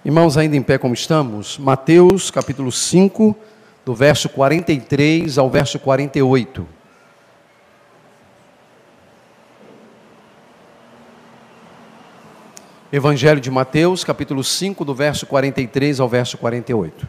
Irmãos, ainda em pé como estamos, Mateus capítulo 5, do verso 43 ao verso 48. Evangelho de Mateus, capítulo 5, do verso 43 ao verso 48.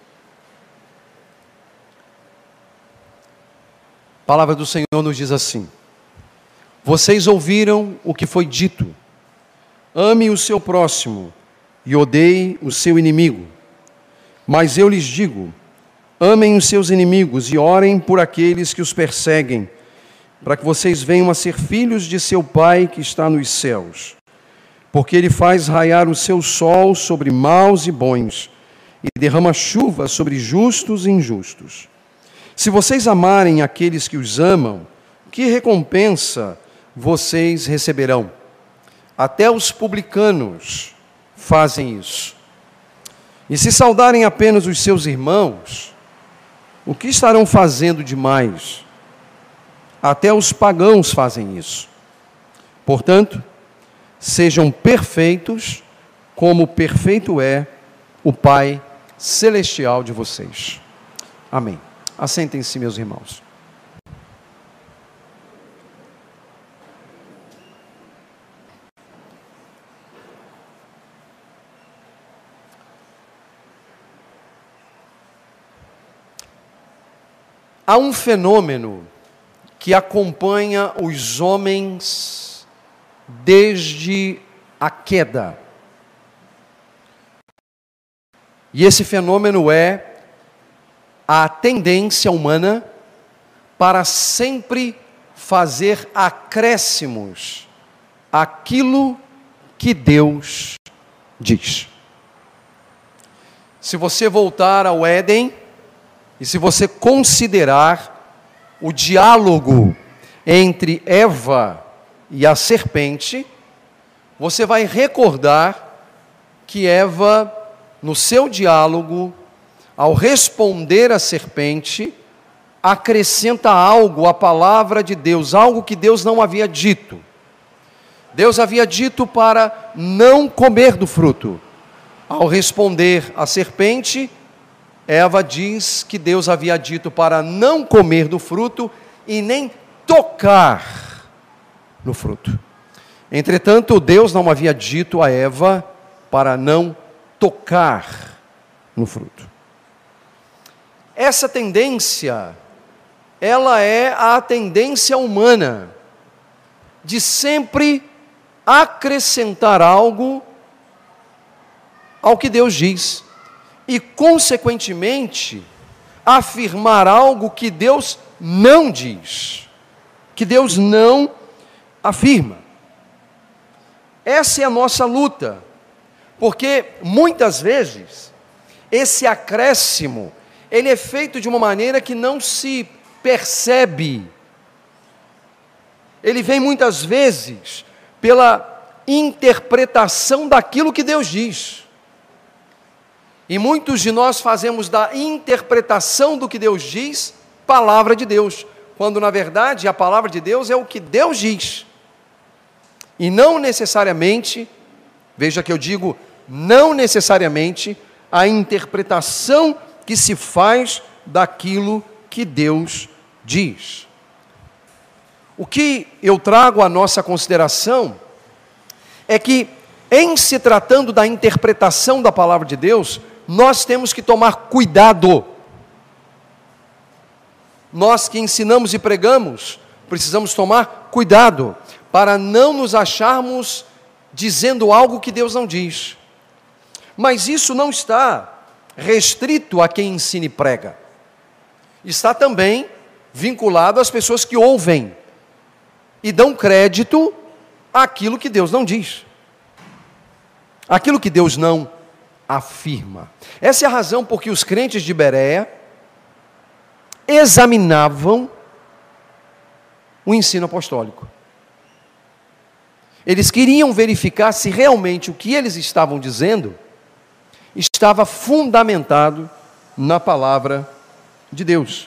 A palavra do Senhor nos diz assim: Vocês ouviram o que foi dito: ame o seu próximo e odeie o seu inimigo. Mas eu lhes digo: amem os seus inimigos e orem por aqueles que os perseguem, para que vocês venham a ser filhos de seu Pai que está nos céus. Porque Ele faz raiar o seu sol sobre maus e bons, e derrama chuva sobre justos e injustos. Se vocês amarem aqueles que os amam, que recompensa vocês receberão? Até os publicanos fazem isso. E se saudarem apenas os seus irmãos, o que estarão fazendo demais? Até os pagãos fazem isso. Portanto, sejam perfeitos, como perfeito é o Pai Celestial de vocês. Amém. Assentem-se, meus irmãos. Há um fenômeno que acompanha os homens desde a queda. E esse fenômeno é a tendência humana para sempre fazer acréscimos àquilo que Deus diz. Se você voltar ao Éden, e se você considerar o diálogo entre Eva e a serpente, você vai recordar que Eva, no seu diálogo, ao responder à serpente, acrescenta algo à palavra de Deus, algo que Deus não havia dito. Deus havia dito para não comer do fruto. Ao responder à serpente, Eva diz que Deus havia dito para não comer do fruto e nem tocar no fruto. Entretanto, Deus não havia dito a Eva para não tocar no fruto. Essa tendência, ela é a tendência humana de sempre acrescentar algo ao que Deus diz e, consequentemente, afirmar algo que Deus não diz, que Deus não afirma. Essa é a nossa luta, porque muitas vezes esse acréscimo, ele é feito de uma maneira que não se percebe. Ele vem muitas vezes pela interpretação daquilo que Deus diz. E muitos de nós fazemos da interpretação do que Deus diz, palavra de Deus, quando na verdade a palavra de Deus é o que Deus diz. E não necessariamente, veja que eu digo, não necessariamente a interpretação que se faz daquilo que Deus diz. O que eu trago à nossa consideração é que, em se tratando da interpretação da palavra de Deus, nós temos que tomar cuidado. Nós que ensinamos e pregamos, precisamos tomar cuidado para não nos acharmos dizendo algo que Deus não diz. Mas isso não está restrito a quem ensina e prega. Está também vinculado às pessoas que ouvem e dão crédito àquilo que Deus não diz, aquilo que Deus não afirma. Essa é a razão por que os crentes de Bereia examinavam o ensino apostólico. Eles queriam verificar se realmente o que eles estavam dizendo estava fundamentado na palavra de Deus.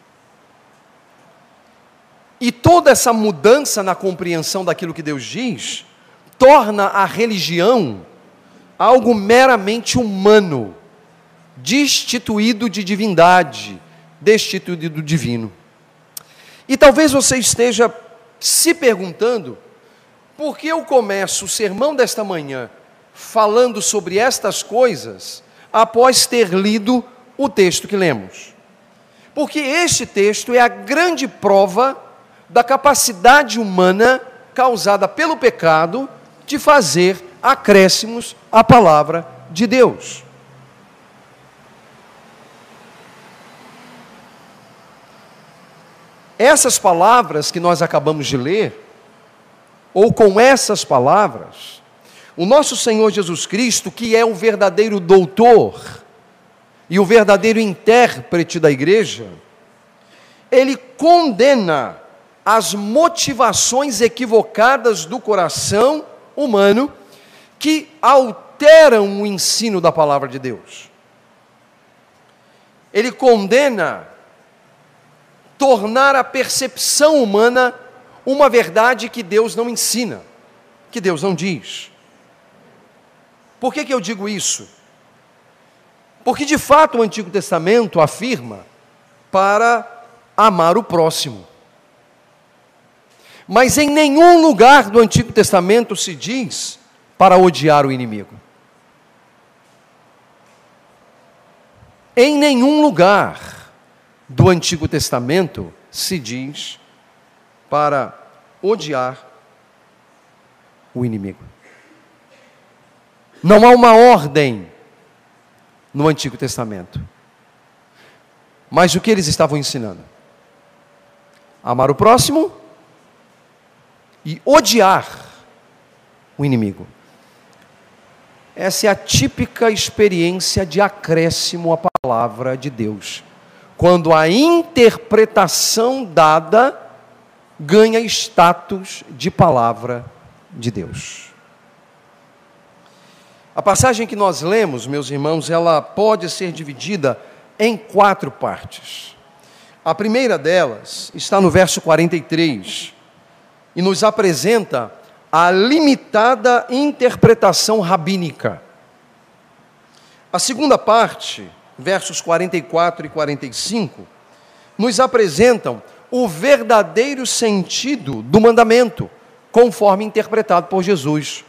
E toda essa mudança na compreensão daquilo que Deus diz, torna a religião algo meramente humano, destituído de divindade, destituído do divino. E talvez você esteja se perguntando, por que eu começo o sermão desta manhã falando sobre estas coisas, após ter lido o texto que lemos? Porque este texto é a grande prova da capacidade humana causada pelo pecado de fazer acréscimos à palavra de Deus. Essas palavras que nós acabamos de ler, ou com essas palavras, o nosso Senhor Jesus Cristo, que é o verdadeiro doutor e o verdadeiro intérprete da igreja, ele condena as motivações equivocadas do coração humano que alteram o ensino da palavra de Deus. Ele condena tornar a percepção humana uma verdade que Deus não ensina, que Deus não diz. Por que eu digo isso? Porque de fato o Antigo Testamento afirma para amar o próximo. Mas em nenhum lugar do Antigo Testamento se diz para odiar o inimigo. Em nenhum lugar do Antigo Testamento se diz para odiar o inimigo. Não há uma ordem no Antigo Testamento. Mas o que eles estavam ensinando? Amar o próximo e odiar o inimigo. Essa é a típica experiência de acréscimo à palavra de Deus. Quando a interpretação dada ganha status de palavra de Deus. A passagem que nós lemos, meus irmãos, ela pode ser dividida em 4 partes. A primeira delas está no verso 43 e nos apresenta a limitada interpretação rabínica. A segunda parte, versos 44 e 45, nos apresentam o verdadeiro sentido do mandamento, conforme interpretado por Jesus.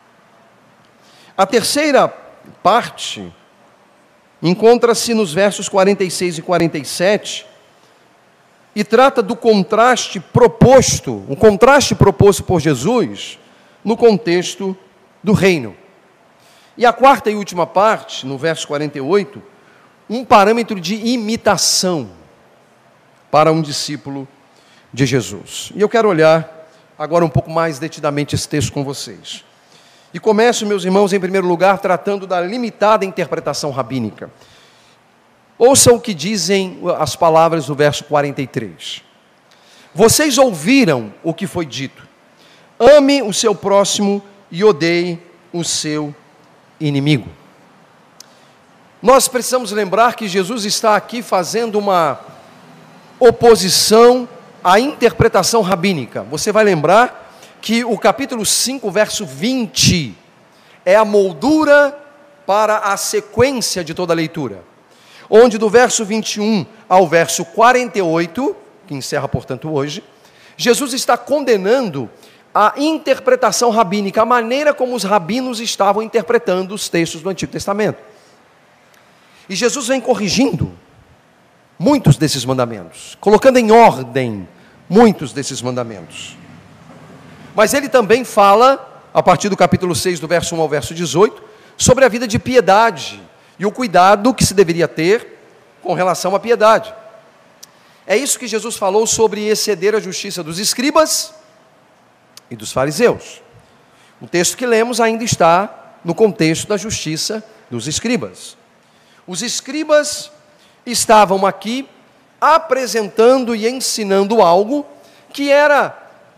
A terceira parte encontra-se nos versos 46 e 47 e trata do contraste proposto, o contraste proposto por Jesus no contexto do reino. E a quarta e última parte, no verso 48, um parâmetro de imitação para um discípulo de Jesus. E eu quero olhar agora um pouco mais detidamente esse texto com vocês. E começo, meus irmãos, em primeiro lugar, tratando da limitada interpretação rabínica. Ouçam o que dizem as palavras do verso 43. Vocês ouviram o que foi dito: ame o seu próximo e odeie o seu inimigo. Nós precisamos lembrar que Jesus está aqui fazendo uma oposição à interpretação rabínica. Você vai lembrar que o capítulo 5, verso 20, é a moldura para a sequência de toda a leitura, onde do verso 21 ao verso 48, que encerra, portanto, hoje, Jesus está condenando a interpretação rabínica, a maneira como os rabinos estavam interpretando os textos do Antigo Testamento. E Jesus vem corrigindo muitos desses mandamentos, colocando em ordem muitos desses mandamentos. Mas ele também fala, a partir do capítulo 6, do verso 1 ao verso 18, sobre a vida de piedade e o cuidado que se deveria ter com relação à piedade. É isso que Jesus falou sobre exceder a justiça dos escribas e dos fariseus. O texto que lemos ainda está no contexto da justiça dos escribas. Os escribas estavam aqui apresentando e ensinando algo que era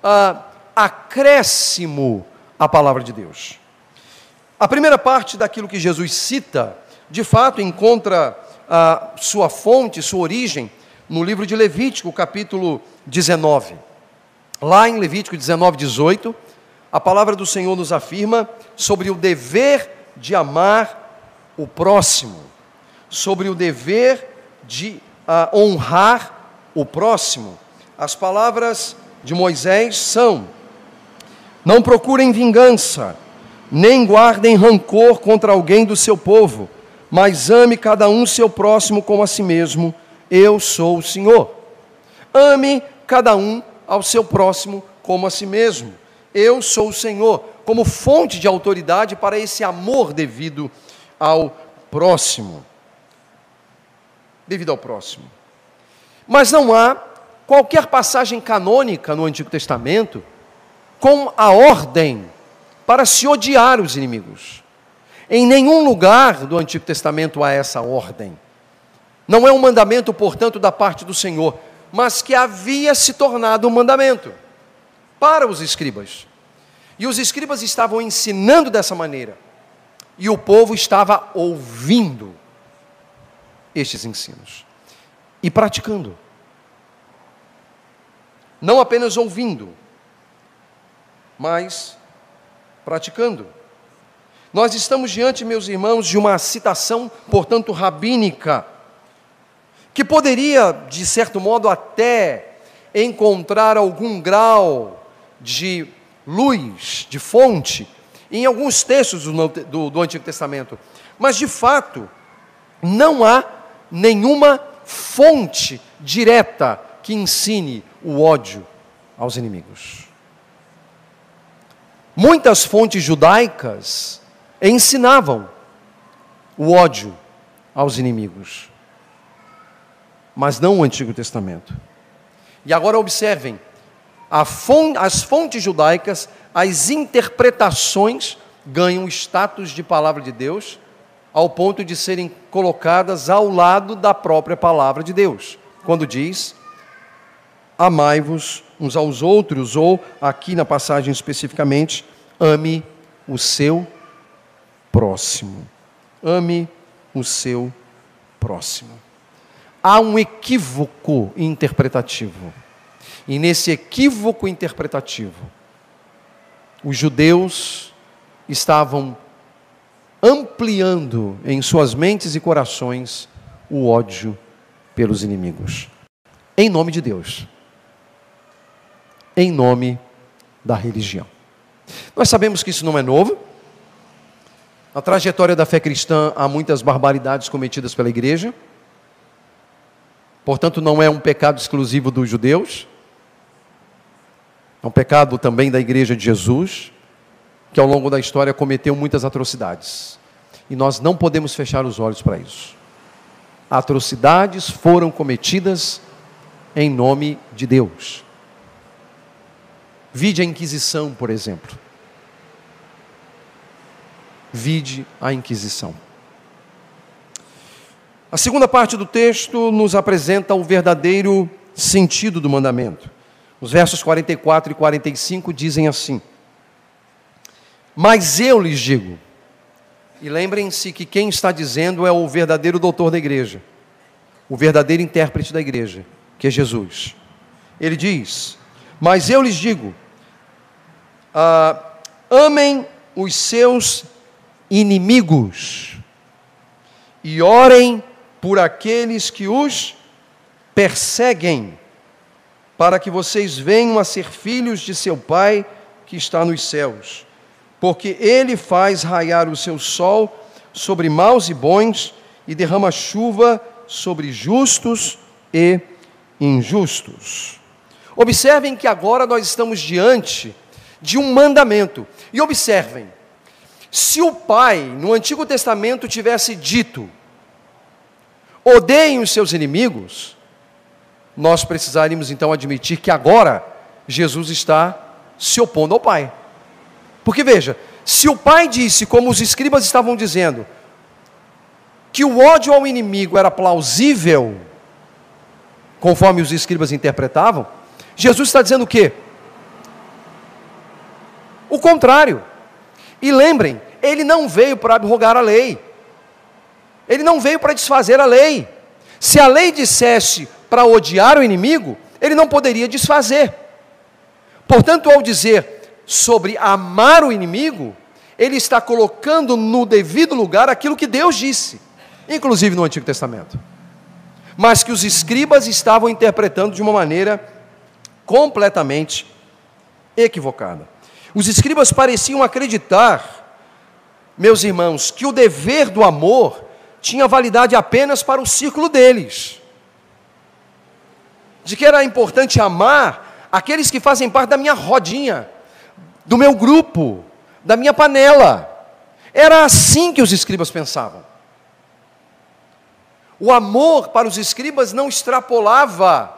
acréscimo à palavra de Deus. A primeira parte daquilo que Jesus cita, de fato, encontra sua fonte, sua origem, no livro de Levítico, capítulo 19. Lá em Levítico 19, 18, a palavra do Senhor nos afirma sobre o dever de amar o próximo, sobre o dever de honrar o próximo. As palavras de Moisés são: não procurem vingança, nem guardem rancor contra alguém do seu povo, mas ame cada um seu próximo como a si mesmo. Eu sou o Senhor. Ame cada um ao seu próximo como a si mesmo. Eu sou o Senhor, como fonte de autoridade para esse amor devido ao próximo. Devido ao próximo. Mas não há qualquer passagem canônica no Antigo Testamento com a ordem para se odiar os inimigos. Em nenhum lugar do Antigo Testamento há essa ordem. Não é um mandamento, portanto, da parte do Senhor, mas que havia se tornado um mandamento para os escribas. E os escribas estavam ensinando dessa maneira. E o povo estava ouvindo estes ensinos e praticando. Não apenas ouvindo, mas praticando. Nós estamos diante, meus irmãos, de uma citação, portanto, rabínica, que poderia, de certo modo, até encontrar algum grau de luz, de fonte, em alguns textos do Antigo Testamento. Mas, de fato, não há nenhuma fonte direta que ensine o ódio aos inimigos. Muitas fontes judaicas ensinavam o ódio aos inimigos, mas não o Antigo Testamento. E agora observem, as fontes judaicas, as interpretações ganham status de palavra de Deus, ao ponto de serem colocadas ao lado da própria palavra de Deus, quando diz: amai-vos uns aos outros, ou aqui na passagem especificamente, ame o seu próximo. Ame o seu próximo. Há um equívoco interpretativo. E nesse equívoco interpretativo, os judeus estavam ampliando em suas mentes e corações o ódio pelos inimigos. Em nome de Deus. Em nome da religião. Nós sabemos que isso não é novo. Na trajetória da fé cristã há muitas barbaridades cometidas pela igreja. Portanto, não é um pecado exclusivo dos judeus. É um pecado também da igreja de Jesus, que ao longo da história cometeu muitas atrocidades. E nós não podemos fechar os olhos para isso. Atrocidades foram cometidas em nome de Deus. Vide a Inquisição, por exemplo. Vide a Inquisição. A segunda parte do texto nos apresenta o verdadeiro sentido do mandamento. Os versos 44 e 45 dizem assim: mas eu lhes digo, e lembrem-se que quem está dizendo é o verdadeiro doutor da igreja, o verdadeiro intérprete da igreja, que é Jesus. Ele diz: mas eu lhes digo, amem os seus inimigos e orem por aqueles que os perseguem, para que vocês venham a ser filhos de seu Pai que está nos céus. Porque Ele faz raiar o seu sol sobre maus e bons e derrama chuva sobre justos e injustos. Observem que agora nós estamos diante de um mandamento. E observem, se o Pai, no Antigo Testamento, tivesse dito: odeiem os seus inimigos, nós precisaríamos então admitir que agora Jesus está se opondo ao Pai. Porque veja, se o Pai disse, como os escribas estavam dizendo, que o ódio ao inimigo era plausível, conforme os escribas interpretavam, Jesus está dizendo o quê? O contrário. E lembrem, Ele não veio para abrogar a lei. Ele não veio para desfazer a lei. Se a lei dissesse para odiar o inimigo, Ele não poderia desfazer. Portanto, ao dizer sobre amar o inimigo, ele está colocando no devido lugar aquilo que Deus disse, inclusive no Antigo Testamento, mas que os escribas estavam interpretando de uma maneira completamente equivocada. Os escribas pareciam acreditar, meus irmãos, que o dever do amor tinha validade apenas para o círculo deles, de que era importante amar aqueles que fazem parte da minha rodinha, do meu grupo, da minha panela. Era assim que os escribas pensavam. O amor para os escribas não extrapolava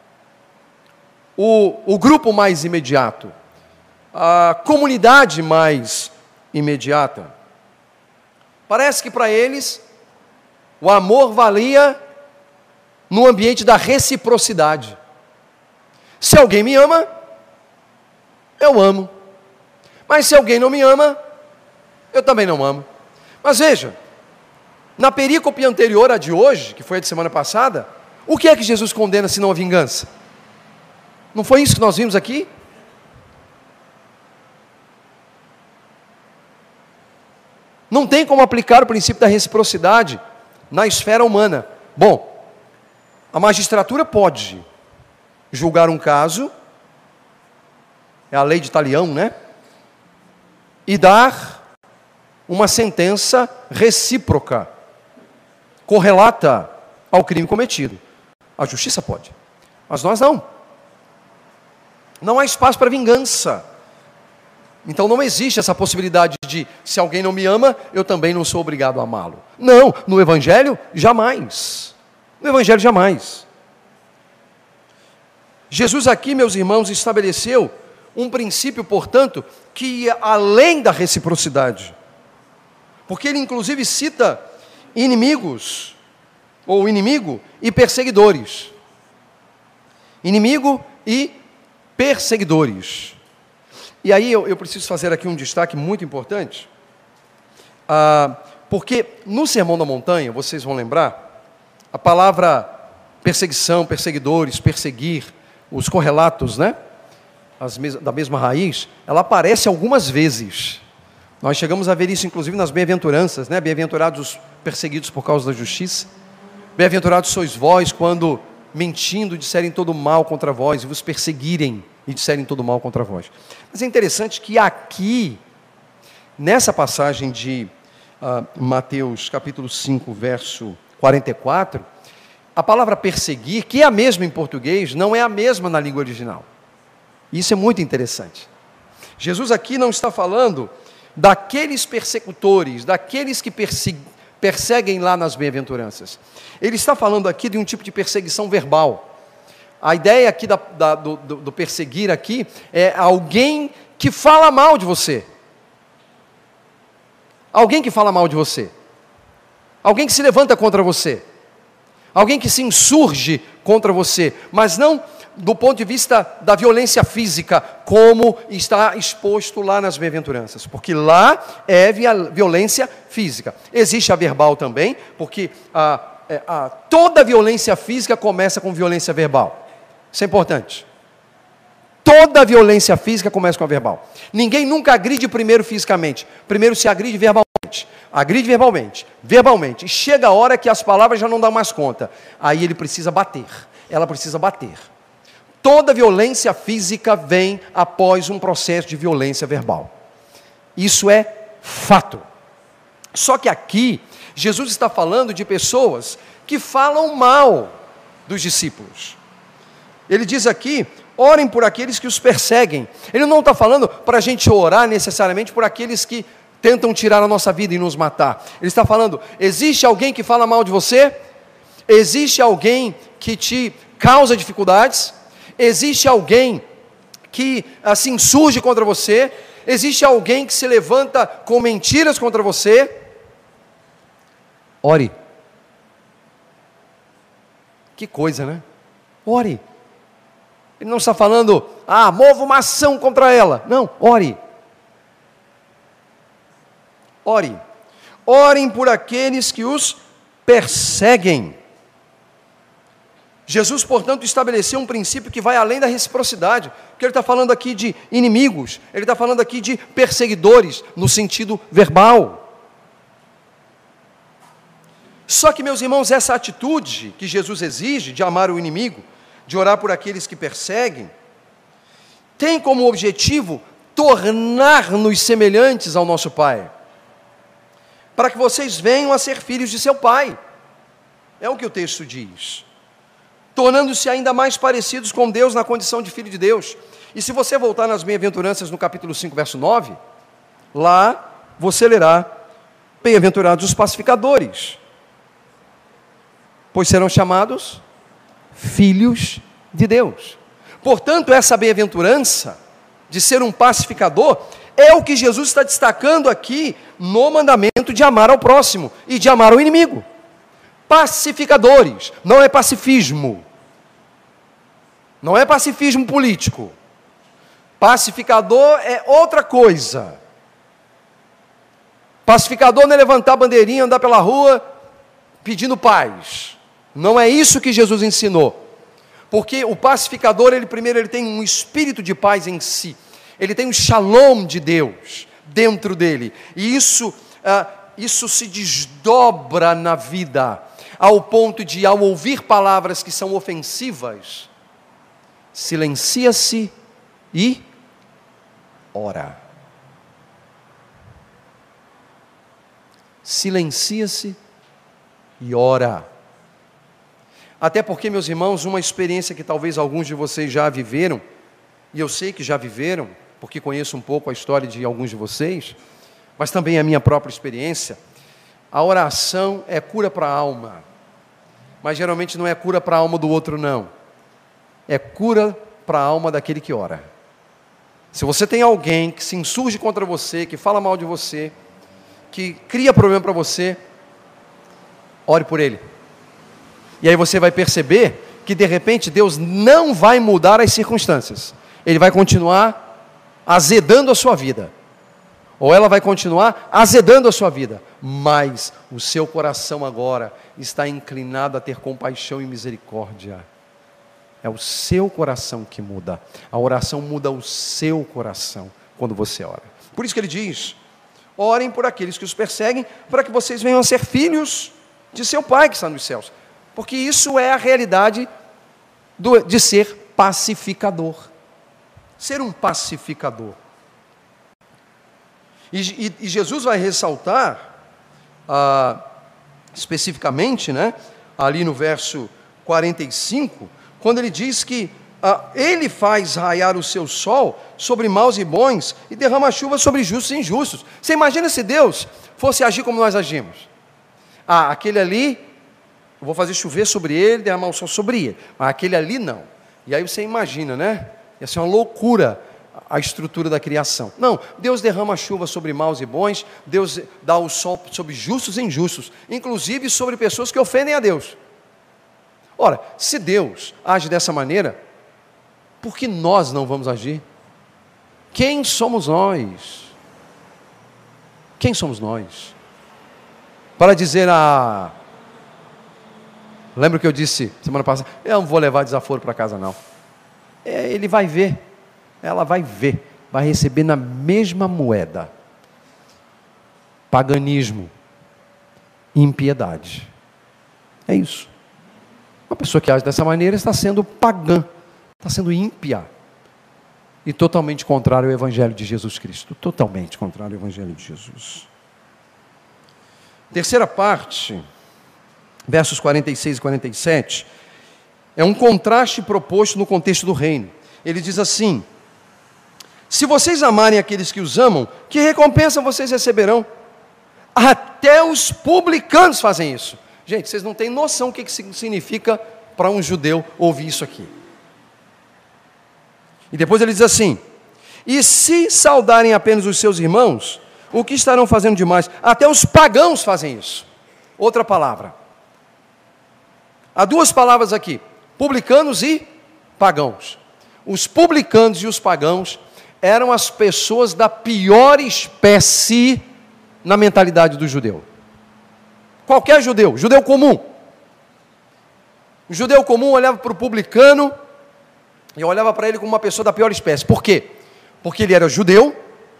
o grupo mais imediato, a comunidade mais imediata. Parece que para eles o amor valia no ambiente da reciprocidade. Se alguém me ama, eu amo. Mas se alguém não me ama, eu também não amo. Mas veja, na perícope anterior à de hoje, que foi a de semana passada, o que é que Jesus condena senão a vingança? Não foi isso que nós vimos aqui? Não tem como aplicar o princípio da reciprocidade na esfera humana. Bom, a magistratura pode julgar um caso, é a lei de Talião, né? E dar uma sentença recíproca, correlata ao crime cometido. A justiça pode, mas nós não. Não há espaço para vingança. Então não existe essa possibilidade de, se alguém não me ama, eu também não sou obrigado a amá-lo. Não, no Evangelho, jamais. No Evangelho, jamais. Jesus aqui, meus irmãos, estabeleceu um princípio, portanto, que ia além da reciprocidade. Porque ele, inclusive, cita inimigos, ou inimigo e perseguidores. Inimigo e perseguidores. E aí eu preciso fazer aqui um destaque muito importante, porque no Sermão da Montanha, vocês vão lembrar, a palavra perseguição, perseguidores, perseguir, os correlatos, né? Da mesma raiz, ela aparece algumas vezes. Nós chegamos a ver isso inclusive nas bem-aventuranças, né? Bem-aventurados os perseguidos por causa da justiça. Bem-aventurados sois vós quando, mentindo, disserem todo mal contra vós e vos perseguirem e disserem todo mal contra vós. Mas é interessante que aqui, nessa passagem de Mateus capítulo 5, verso 44, a palavra perseguir, que é a mesma em português, não é a mesma na língua original. Isso é muito interessante. Jesus aqui não está falando daqueles persecutores, daqueles que perseguem lá nas bem-aventuranças. Ele está falando aqui de um tipo de perseguição verbal. A ideia aqui do perseguir aqui é alguém que fala mal de você. Alguém que fala mal de você. Alguém que se levanta contra você. Alguém que se insurge contra você, mas não do ponto de vista da violência física, como está exposto lá nas bem-aventuranças, porque lá é violência física. Existe a verbal também, porque toda violência física começa com violência verbal. Isso é importante. Toda violência física começa com a verbal. Ninguém nunca agride primeiro fisicamente. Primeiro se agride verbalmente. Agride verbalmente. E chega a hora que as palavras já não dão mais conta. Aí ele precisa bater. Ela precisa bater. Toda violência física vem após um processo de violência verbal. Isso é fato. Só que aqui, Jesus está falando de pessoas que falam mal dos discípulos. Ele diz aqui, orem por aqueles que os perseguem. Ele não está falando para a gente orar necessariamente por aqueles que tentam tirar a nossa vida e nos matar. Ele está falando, existe alguém que fala mal de você? Existe alguém que te causa dificuldades? Existe alguém que se insurge contra você? Existe alguém que se levanta com mentiras contra você? Ore. Que coisa, né? Ore. Ele não está falando, mova uma ação contra ela. Não, ore. Ore. Orem por aqueles que os perseguem. Jesus, portanto, estabeleceu um princípio que vai além da reciprocidade, porque ele está falando aqui de inimigos, ele está falando aqui de perseguidores, no sentido verbal. Só que, meus irmãos, essa atitude que Jesus exige, de amar o inimigo, de orar por aqueles que perseguem, tem como objetivo tornar-nos semelhantes ao nosso Pai, para que vocês venham a ser filhos de seu Pai. É o que o texto diz. Tornando-se ainda mais parecidos com Deus na condição de filho de Deus. E se você voltar nas bem-aventuranças no capítulo 5, verso 9, lá você lerá: bem-aventurados os pacificadores, pois serão chamados filhos de Deus. Portanto, essa bem-aventurança de ser um pacificador é o que Jesus está destacando aqui no mandamento de amar ao próximo e de amar ao inimigo. Pacificadores, não é pacifismo. Não é pacifismo político. Pacificador é outra coisa. Pacificador não é levantar a bandeirinha, andar pela rua pedindo paz. Não é isso que Jesus ensinou. Porque o pacificador, ele tem um espírito de paz em si. Ele tem um shalom de Deus dentro dele. E isso se desdobra na vida, ao ponto de, ao ouvir palavras que são ofensivas, silencia-se e ora. Silencia-se e ora. Até porque, meus irmãos, uma experiência que talvez alguns de vocês já viveram, e eu sei que já viveram, porque conheço um pouco a história de alguns de vocês, mas também a minha própria experiência, a oração é cura para a alma, mas geralmente não é cura para a alma do outro, não. É cura para a alma daquele que ora. Se você tem alguém que se insurge contra você, que fala mal de você, que cria problema para você, ore por ele. E aí você vai perceber que de repente Deus não vai mudar as circunstâncias. Ele vai continuar azedando a sua vida. Ou ela vai continuar azedando a sua vida. Mas o seu coração agora está inclinado a ter compaixão e misericórdia. É o seu coração que muda. A oração muda o seu coração quando você ora. Por isso que ele diz: orem por aqueles que os perseguem, para que vocês venham a ser filhos de seu Pai que está nos céus. Porque isso é a realidade de ser pacificador. Ser um pacificador. E Jesus vai ressaltar, especificamente, né, ali no verso 45, quando ele diz que ele faz raiar o seu sol sobre maus e bons e derrama chuva sobre justos e injustos. Você imagina se Deus fosse agir como nós agimos? Aquele ali, eu vou fazer chover sobre ele, derramar o sol sobre ele, mas aquele ali não. E aí você imagina, né? Ia ser uma loucura a estrutura da criação. Não, Deus derrama a chuva sobre maus e bons, Deus dá o sol sobre justos e injustos, inclusive sobre pessoas que ofendem a Deus. Ora, se Deus age dessa maneira, por que nós não vamos agir? Quem somos nós? Quem somos nós? Para dizer lembra que eu disse semana passada, eu não vou levar desaforo para casa não. Ele vai ver, ela vai ver, vai receber na mesma moeda. Paganismo, impiedade. É isso. Uma pessoa que age dessa maneira está sendo pagã, está sendo ímpia e totalmente contrário ao Evangelho de Jesus Cristo. Totalmente contrário ao Evangelho de Jesus. Terceira parte, versos 46 e 47, é um contraste proposto no contexto do reino. Ele diz assim: se vocês amarem aqueles que os amam, que recompensa vocês receberão? Até os publicanos fazem isso. Gente, vocês não têm noção o que significa para um judeu ouvir isso aqui. E depois ele diz assim: e se saudarem apenas os seus irmãos, o que estarão fazendo demais? Até os pagãos fazem isso. Outra palavra. Há duas palavras aqui: publicanos e pagãos. Os publicanos e os pagãos eram as pessoas da pior espécie na mentalidade do judeu. Qualquer judeu, judeu comum. O judeu comum olhava para o publicano e olhava para ele como uma pessoa da pior espécie. Por quê? Porque ele era judeu,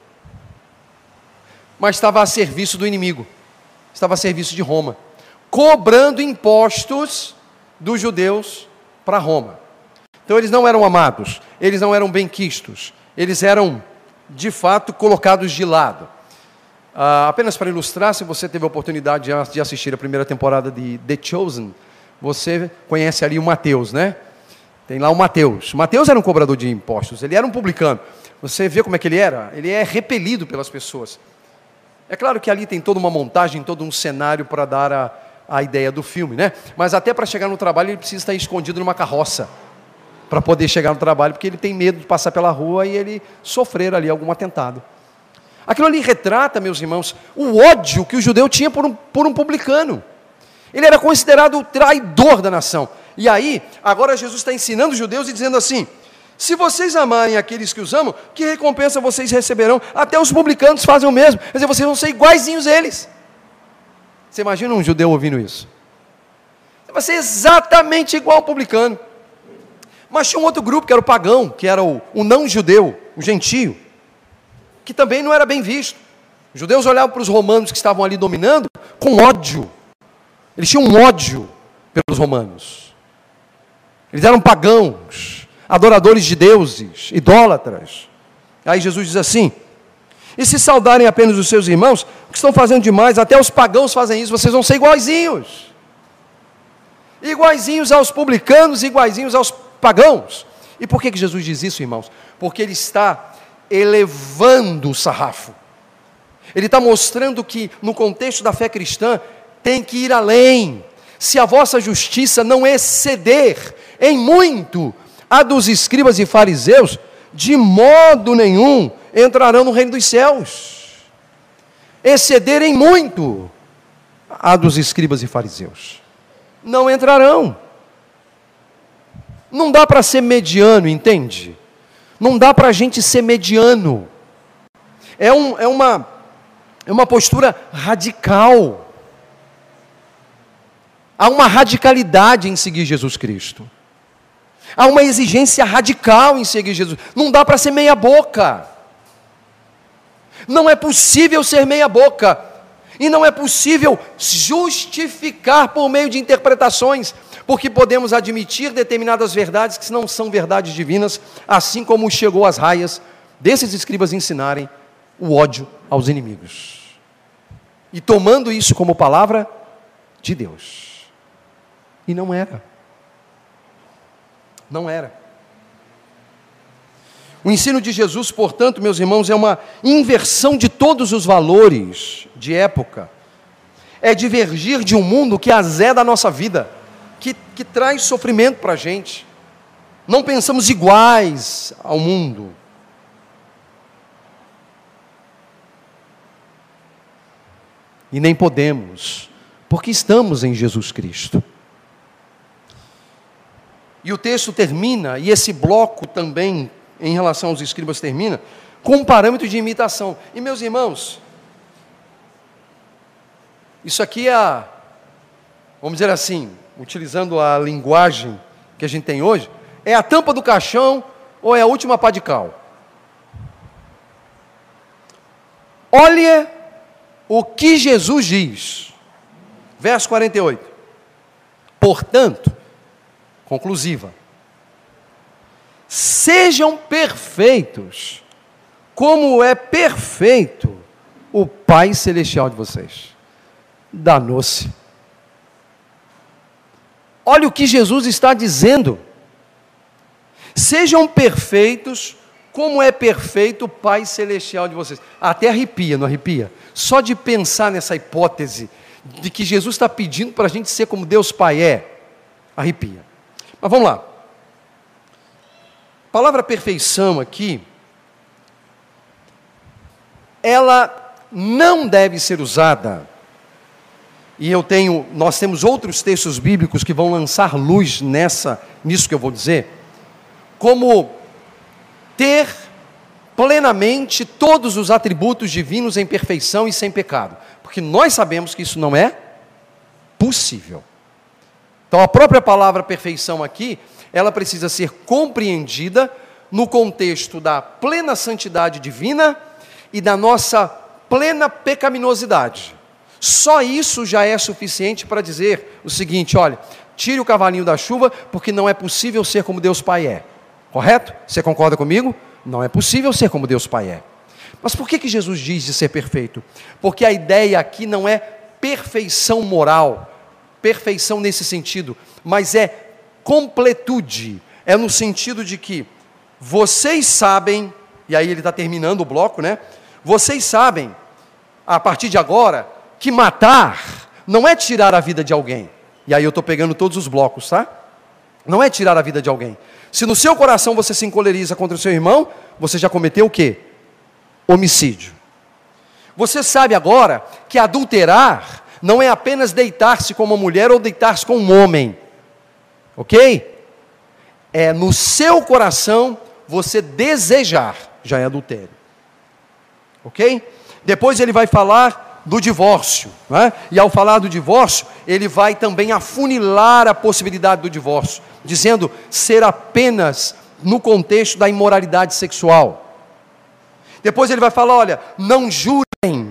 mas estava a serviço do inimigo, estava a serviço de Roma, cobrando impostos dos judeus para Roma. Então eles não eram amados, eles não eram benquistos, eles eram, de fato, colocados de lado. Apenas para ilustrar, se você teve a oportunidade de assistir a primeira temporada de The Chosen, você conhece ali o Mateus, né? Tem lá o Mateus. Mateus era um cobrador de impostos, ele era um publicano. Você vê como é que ele era? Ele é repelido pelas pessoas. É claro que ali tem toda uma montagem, todo um cenário para dar a ideia do filme, né? Mas até para chegar no trabalho ele precisa estar escondido numa carroça, para poder chegar no trabalho, porque ele tem medo de passar pela rua e ele sofrer ali algum atentado. Aquilo ali retrata, meus irmãos, o ódio que o judeu tinha por um publicano. Ele era considerado o traidor da nação. E aí, agora Jesus está ensinando os judeus e dizendo assim: se vocês amarem aqueles que os amam, que recompensa vocês receberão? Até os publicanos fazem o mesmo. Quer dizer, vocês vão ser iguaizinhos a eles. Você imagina um judeu ouvindo isso? Você vai ser exatamente igual ao publicano. Mas tinha um outro grupo, que era o pagão, que era o não-judeu, o gentio, que também não era bem visto. Os judeus olhavam para os romanos que estavam ali dominando com ódio. Eles tinham um ódio pelos romanos. Eles eram pagãos, adoradores de deuses, idólatras. Aí Jesus diz assim: e se saudarem apenas os seus irmãos, o que estão fazendo demais? Até os pagãos fazem isso, vocês vão ser iguaizinhos. Iguaizinhos aos publicanos, iguaizinhos aos pagãos. E por que Jesus diz isso, irmãos? Porque ele está elevando o sarrafo. Ele está mostrando que no contexto da fé cristã tem que ir além. Se a vossa justiça não exceder em muito a dos escribas e fariseus, de modo nenhum entrarão no reino dos céus. Exceder em muito a dos escribas e fariseus, não entrarão. Não dá para ser mediano, entende? Não dá para a gente ser mediano. É uma postura radical. Há uma radicalidade em seguir Jesus Cristo. Há uma exigência radical em seguir Jesus. Não dá para ser meia boca. Não é possível ser meia boca. E não é possível justificar por meio de interpretações, porque podemos admitir determinadas verdades que não são verdades divinas, assim como chegou às raias desses escribas ensinarem o ódio aos inimigos. E tomando isso como palavra de Deus. E não era. Não era. O ensino de Jesus, portanto, meus irmãos, é uma inversão de todos os valores de época. É divergir de um mundo que azeda a nossa vida, que traz sofrimento para a gente. Não pensamos iguais ao mundo. E nem podemos, porque estamos em Jesus Cristo. E o texto termina, e esse bloco também, em relação aos escribas, termina com um parâmetro de imitação. E meus irmãos, isso aqui é, vamos dizer assim, utilizando a linguagem que a gente tem hoje, é a tampa do caixão ou é a última pá de cal? Olha o que Jesus diz, verso 48. Portanto, conclusiva, sejam perfeitos, como é perfeito o Pai Celestial de vocês. Danou-se. Olha o que Jesus está dizendo. Sejam perfeitos, como é perfeito o Pai Celestial de vocês. Até arrepia, não arrepia? Só de pensar nessa hipótese de que Jesus está pedindo para a gente ser como Deus Pai é, arrepia. Mas vamos lá. A palavra perfeição aqui, ela não deve ser usada, e nós temos outros textos bíblicos que vão lançar luz nisso que eu vou dizer, como ter plenamente todos os atributos divinos em perfeição e sem pecado, porque nós sabemos que isso não é possível. Então a própria palavra perfeição aqui, ela precisa ser compreendida no contexto da plena santidade divina e da nossa plena pecaminosidade. Só isso já é suficiente para dizer o seguinte: olha, tire o cavalinho da chuva, porque não é possível ser como Deus Pai é. Correto? Você concorda comigo? Não é possível ser como Deus Pai é. Mas por que Jesus diz de ser perfeito? Porque a ideia aqui não é perfeição moral, perfeição nesse sentido, mas é completude. É no sentido de que vocês sabem, e aí ele está terminando o bloco, né? Vocês sabem, a partir de agora, que matar não é tirar a vida de alguém. E aí eu estou pegando todos os blocos, tá? Não é tirar a vida de alguém. Se no seu coração você se encoleriza contra o seu irmão, você já cometeu o quê? Homicídio. Você sabe agora que adulterar não é apenas deitar-se com uma mulher ou deitar-se com um homem. Ok? É no seu coração você desejar, já é adultério. Ok? Depois ele vai falar do divórcio, né? E ao falar do divórcio, ele vai também afunilar a possibilidade do divórcio, dizendo ser apenas no contexto da imoralidade sexual. Depois ele vai falar, olha, não jurem,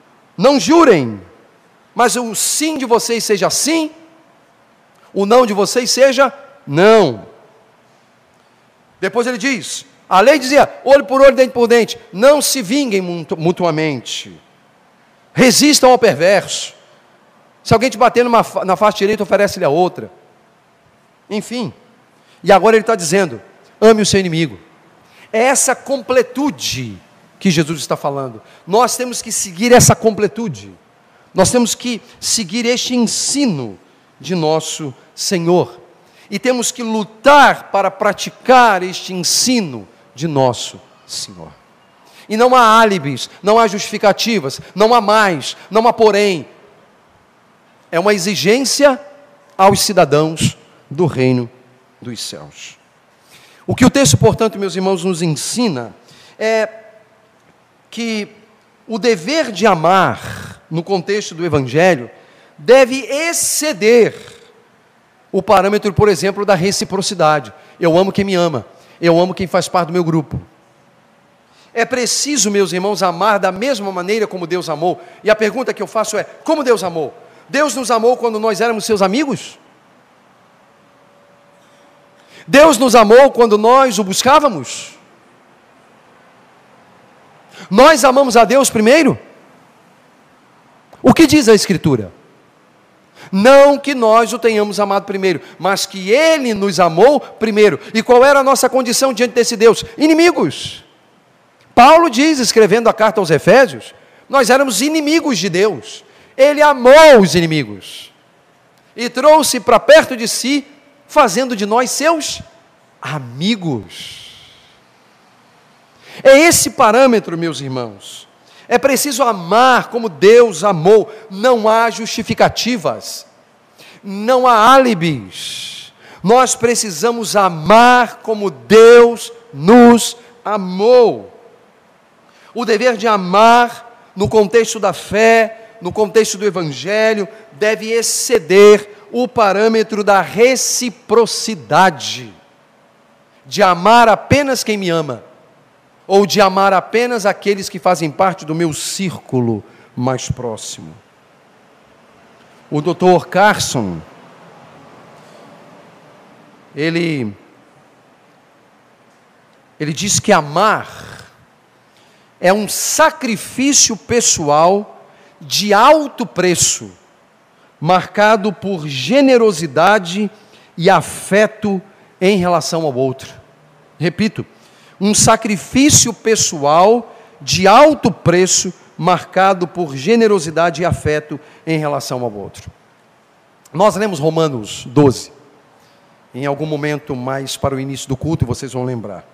mas o sim de vocês seja sim, o não de vocês seja não. Depois ele diz, a lei dizia, olho por olho, dente por dente, não se vinguem mutuamente, resistam ao perverso. Se alguém te bater na face direita, oferece-lhe a outra. Enfim, e agora ele está dizendo, ame o seu inimigo. É essa completude que Jesus está falando. Nós temos que seguir essa completude. Nós temos que seguir este ensino de nosso Senhor. E temos que lutar para praticar este ensino de nosso Senhor. E não há álibis, não há justificativas, não há mais, não há porém. É uma exigência aos cidadãos do reino dos céus. O que o texto, portanto, meus irmãos, nos ensina é que o dever de amar, no contexto do Evangelho, deve exceder o parâmetro, por exemplo, da reciprocidade. Eu amo quem me ama, eu amo quem faz parte do meu grupo. É preciso, meus irmãos, amar da mesma maneira como Deus amou. E a pergunta que eu faço é, como Deus amou? Deus nos amou quando nós éramos seus amigos? Deus nos amou quando nós o buscávamos? Nós amamos a Deus primeiro? O que diz a Escritura? Não que nós o tenhamos amado primeiro, mas que Ele nos amou primeiro. E qual era a nossa condição diante desse Deus? Inimigos. Paulo diz, escrevendo a carta aos Efésios, nós éramos inimigos de Deus. Ele amou os inimigos e trouxe para perto de si, fazendo de nós seus amigos. É esse parâmetro, meus irmãos. É preciso amar como Deus amou. Não há justificativas, não há álibis. Nós precisamos amar como Deus nos amou. O dever de amar, no contexto da fé, no contexto do Evangelho, deve exceder o parâmetro da reciprocidade, de amar apenas quem me ama, ou de amar apenas aqueles que fazem parte do meu círculo mais próximo. O Dr. Carson, ele diz que amar é um sacrifício pessoal de alto preço, marcado por generosidade e afeto em relação ao outro. Repito, um sacrifício pessoal de alto preço, marcado por generosidade e afeto em relação ao outro. Nós lemos Romanos 12, em algum momento mais para o início do culto, e vocês vão lembrar.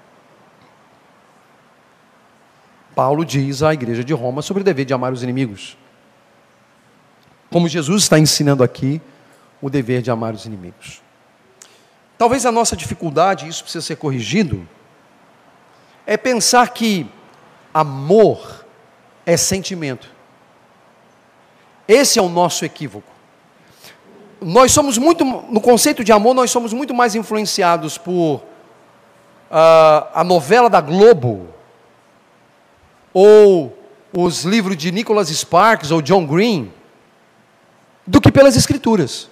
Paulo diz à igreja de Roma sobre o dever de amar os inimigos. Como Jesus está ensinando aqui, o dever de amar os inimigos. Talvez a nossa dificuldade, isso precisa ser corrigido, é pensar que amor é sentimento. Esse é o nosso equívoco. nós somos muito, no conceito de amor, nós somos muito mais influenciados por a novela da Globo, ou os livros de Nicholas Sparks ou John Green, do que pelas Escrituras.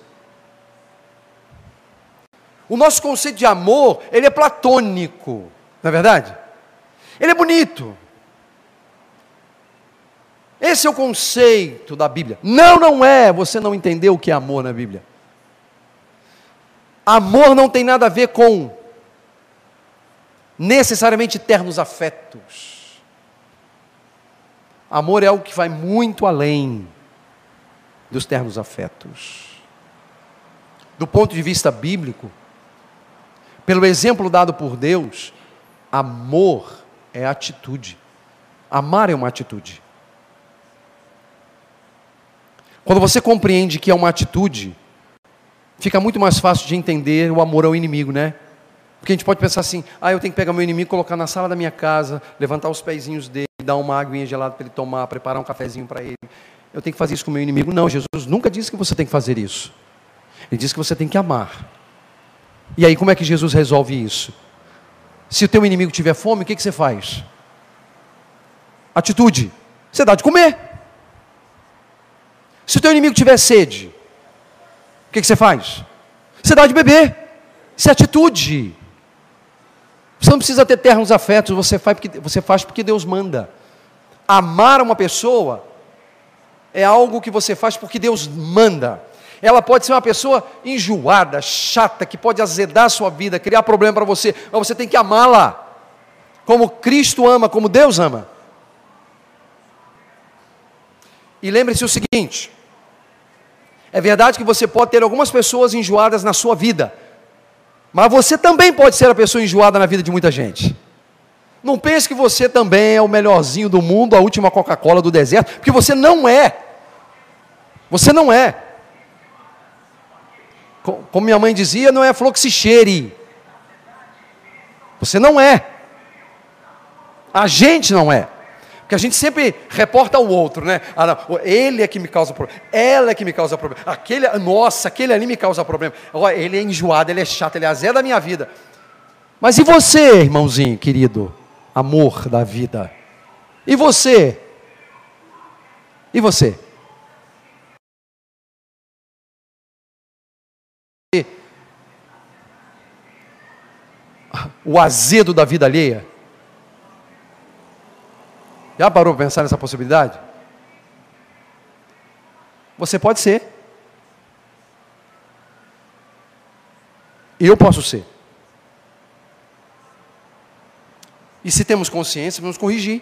O nosso conceito de amor, ele é platônico, não é verdade? Ele é bonito. Esse é o conceito da Bíblia. Não é. Você não entendeu o que é amor na Bíblia. Amor não tem nada a ver com necessariamente ternos afetos. Amor é algo que vai muito além dos ternos afetos. Do ponto de vista bíblico, pelo exemplo dado por Deus, amor é atitude. Amar é uma atitude. Quando você compreende que é uma atitude, fica muito mais fácil de entender o amor ao inimigo, né? Porque a gente pode pensar assim, eu tenho que pegar meu inimigo, colocar na sala da minha casa, levantar os pezinhos dele, dar uma aguinha gelada para ele tomar, preparar um cafezinho para ele. Eu tenho que fazer isso com o meu inimigo. Não, Jesus nunca disse que você tem que fazer isso. Ele disse que você tem que amar. E aí, como é que Jesus resolve isso? Se o teu inimigo tiver fome, o que você faz? Atitude. Você dá de comer. Se o teu inimigo tiver sede, o que você faz? Você dá de beber. Isso é atitude. Você não precisa ter ternos afetos, você faz porque Deus manda. Amar uma pessoa é algo que você faz porque Deus manda. Ela pode ser uma pessoa enjoada, chata, que pode azedar a sua vida, criar problema para você, mas você tem que amá-la, como Cristo ama, como Deus ama. E lembre-se o seguinte, é verdade que você pode ter algumas pessoas enjoadas na sua vida, mas você também pode ser a pessoa enjoada na vida de muita gente. Não pense que você também é o melhorzinho do mundo, a última Coca-Cola do deserto, porque você não é. Você não é. Como minha mãe dizia, não é flor que se cheire. Você não é. A gente não é. Porque a gente sempre reporta ao outro, né? Não, ele é que me causa problema, ela é que me causa problema, aquele ali me causa problema. Ele é enjoado, ele é chato, ele é azé da minha vida. Mas e você, irmãozinho querido? Amor da vida. E você? E você? O azedo da vida alheia? Já parou para pensar nessa possibilidade? Você pode ser. Eu posso ser. E se temos consciência, vamos corrigir.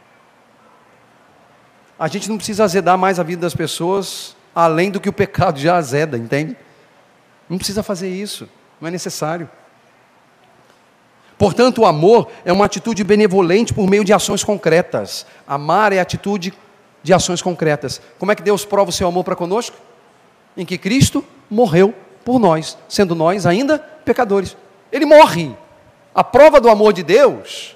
A gente não precisa azedar mais a vida das pessoas, além do que o pecado já azeda, entende? Não precisa fazer isso, não é necessário. Portanto, o amor é uma atitude benevolente por meio de ações concretas. Amar é atitude de ações concretas. Como é que Deus prova o seu amor para conosco? Em que Cristo morreu por nós, sendo nós ainda pecadores. Ele morre. A prova do amor de Deus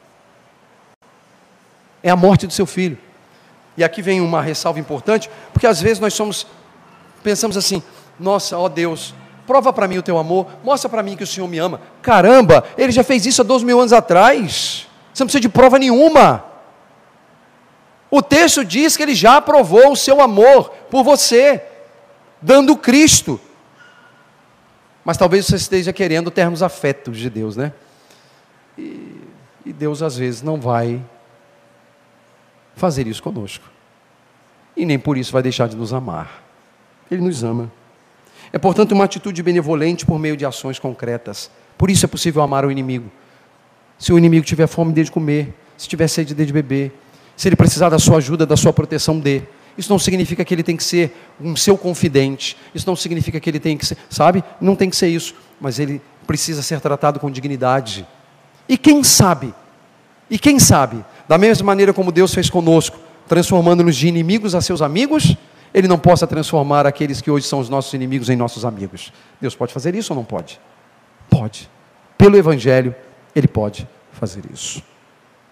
é a morte do seu Filho. E aqui vem uma ressalva importante, porque às vezes pensamos assim, nossa, ó Deus, prova para mim o teu amor, mostra para mim que o Senhor me ama. Caramba, Ele já fez isso há 12.000 anos atrás. Você não precisa de prova nenhuma. O texto diz que Ele já provou o seu amor por você, dando Cristo. Mas talvez você esteja querendo termos afetos de Deus, né? E Deus às vezes não vai fazer isso conosco. E nem por isso vai deixar de nos amar. Ele nos ama. É, portanto, uma atitude benevolente por meio de ações concretas. Por isso é possível amar o inimigo. Se o inimigo tiver fome, dê de comer. Se tiver sede, dê de beber. Se ele precisar da sua ajuda, da sua proteção, dê. Isso não significa que ele tem que ser um seu confidente. Isso não significa que ele tem que ser, sabe? Não tem que ser isso. Mas ele precisa ser tratado com dignidade. E quem sabe, da mesma maneira como Deus fez conosco, transformando-nos de inimigos a seus amigos, Ele não possa transformar aqueles que hoje são os nossos inimigos em nossos amigos. Deus pode fazer isso ou não pode? Pode. Pelo Evangelho, Ele pode fazer isso.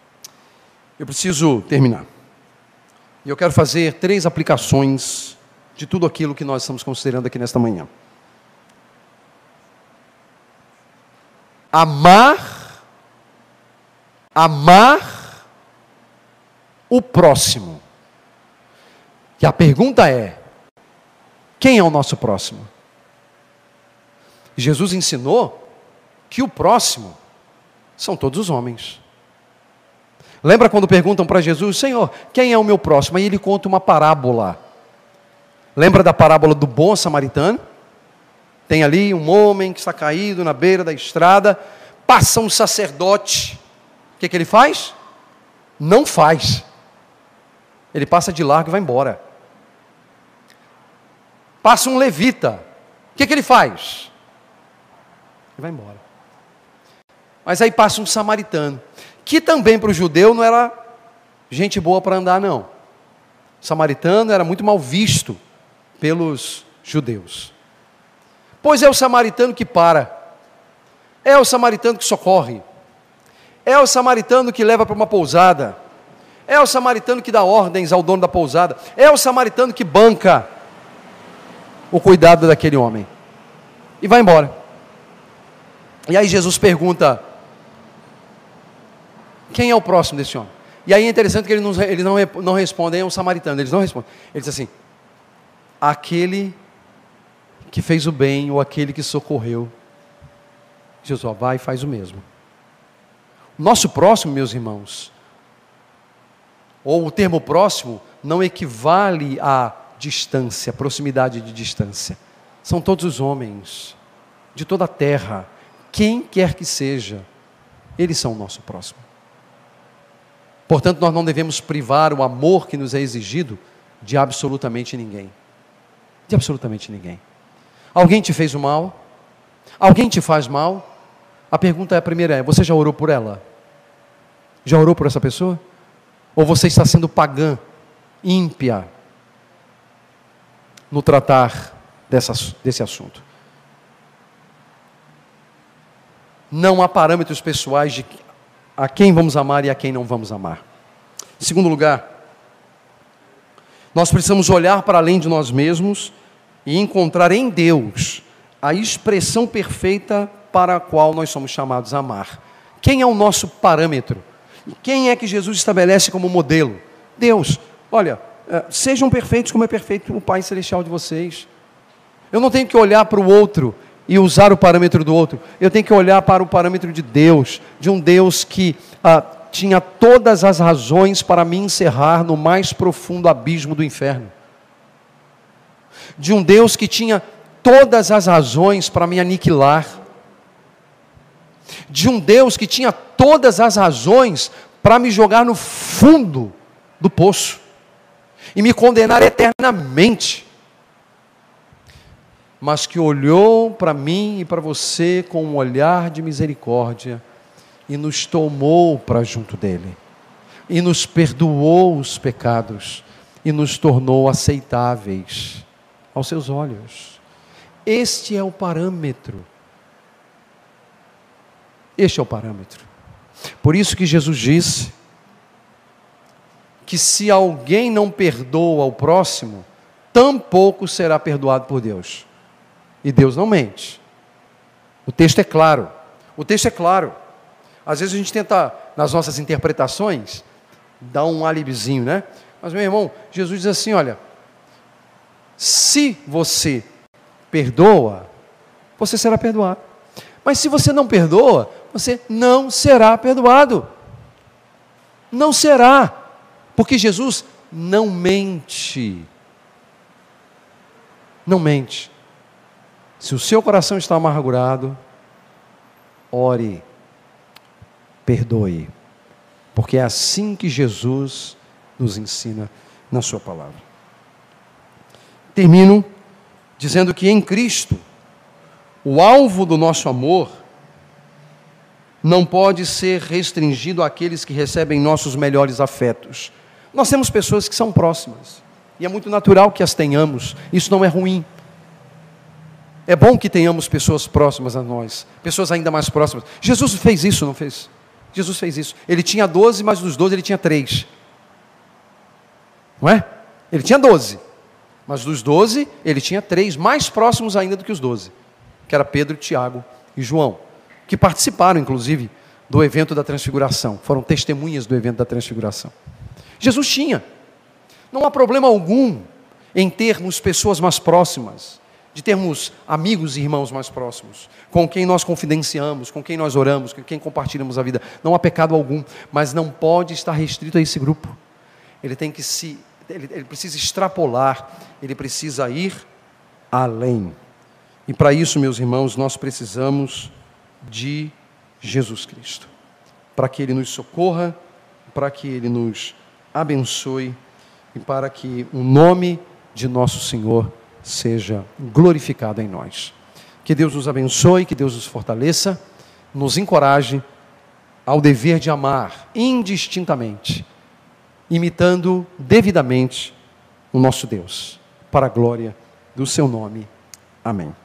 Eu preciso terminar. E eu quero fazer 3 aplicações de tudo aquilo que nós estamos considerando aqui nesta manhã. Amar o próximo. E a pergunta é: quem é o nosso próximo? Jesus ensinou que o próximo são todos os homens. Lembra quando perguntam para Jesus: Senhor, quem é o meu próximo? Aí ele conta uma parábola. Lembra da parábola do bom samaritano? Tem ali um homem que está caído na beira da estrada, passa um sacerdote. O que ele faz? Não faz. Ele passa de largo e vai embora. Passa um levita. O que ele faz? Ele vai embora. Mas aí passa um samaritano, que também para o judeu não era gente boa para andar, não. O samaritano era muito mal visto pelos judeus. Pois é o samaritano que para, é o samaritano que socorre, é o samaritano que leva para uma pousada, é o samaritano que dá ordens ao dono da pousada, é o samaritano que banca o cuidado daquele homem, e vai embora. E aí Jesus pergunta: quem é o próximo desse homem? E aí é interessante que eles não respondem, é um samaritano, eles não respondem. Ele diz assim: aquele que fez o bem, ou aquele que socorreu. Jesus, vai e faz o mesmo. Nosso próximo, meus irmãos, ou o termo próximo, não equivale a distância, proximidade de distância. São todos os homens, de toda a terra, quem quer que seja, eles são o nosso próximo. Portanto, nós não devemos privar o amor que nos é exigido de absolutamente ninguém. De absolutamente ninguém. Alguém te fez o mal? Alguém te faz mal? A pergunta primeira é: você já orou por ela? Já orou por essa pessoa? Ou você está sendo pagã, ímpia, no tratar desse assunto? Não há parâmetros pessoais de a quem vamos amar e a quem não vamos amar. Em segundo lugar, nós precisamos olhar para além de nós mesmos e encontrar em Deus a expressão perfeita para a qual nós somos chamados a amar. Quem é o nosso parâmetro? Quem é que Jesus estabelece como modelo? Deus. Olha, sejam perfeitos como é perfeito o Pai Celestial de vocês. Eu não tenho que olhar para o outro e usar o parâmetro do outro. Eu tenho que olhar para o parâmetro de Deus, de um Deus que tinha todas as razões para me encerrar no mais profundo abismo do inferno. De um Deus que tinha todas as razões para me aniquilar. De um Deus que tinha todas as razões para me jogar no fundo do poço e me condenar eternamente, mas que olhou para mim e para você com um olhar de misericórdia e nos tomou para junto dele, e nos perdoou os pecados e nos tornou aceitáveis aos seus olhos. Este é o parâmetro. Este é o parâmetro. Por isso que Jesus disse que se alguém não perdoa o próximo, tampouco será perdoado por Deus. E Deus não mente. O texto é claro. O texto é claro. Às vezes a gente tenta, nas nossas interpretações, dar um alibizinho, né? Mas, meu irmão, Jesus diz assim: olha, se você perdoa, você será perdoado. Mas se você não perdoa, você não será perdoado. Não será. Porque Jesus não mente. Não mente. Se o seu coração está amargurado, ore, perdoe. Porque é assim que Jesus nos ensina na sua palavra. Termino dizendo que em Cristo, o alvo do nosso amor não pode ser restringido àqueles que recebem nossos melhores afetos. Nós temos pessoas que são próximas, e é muito natural que as tenhamos, isso não é ruim. É bom que tenhamos pessoas próximas a nós, pessoas ainda mais próximas. Jesus fez isso, não fez? Jesus fez isso. Ele tinha 12, mas dos 12 ele tinha 3. Não é? Ele tinha 12, Mas dos 12, ele tinha 3 mais próximos ainda do que os 12, que era Pedro, Tiago e João, que participaram, inclusive, do evento da transfiguração, foram testemunhas do evento da transfiguração. Jesus tinha. Não há problema algum em termos pessoas mais próximas, de termos amigos e irmãos mais próximos, com quem nós confidenciamos, com quem nós oramos, com quem compartilhamos a vida. Não há pecado algum, mas não pode estar restrito a esse grupo. Ele tem que ele precisa extrapolar, ele precisa ir além. E para isso, meus irmãos, nós precisamos de Jesus Cristo, para que Ele nos socorra, para que Ele nos abençoe e para que o nome de nosso Senhor seja glorificado em nós. Que Deus nos abençoe, que Deus nos fortaleça, nos encoraje ao dever de amar indistintamente, imitando devidamente o nosso Deus, para a glória do seu nome. Amém.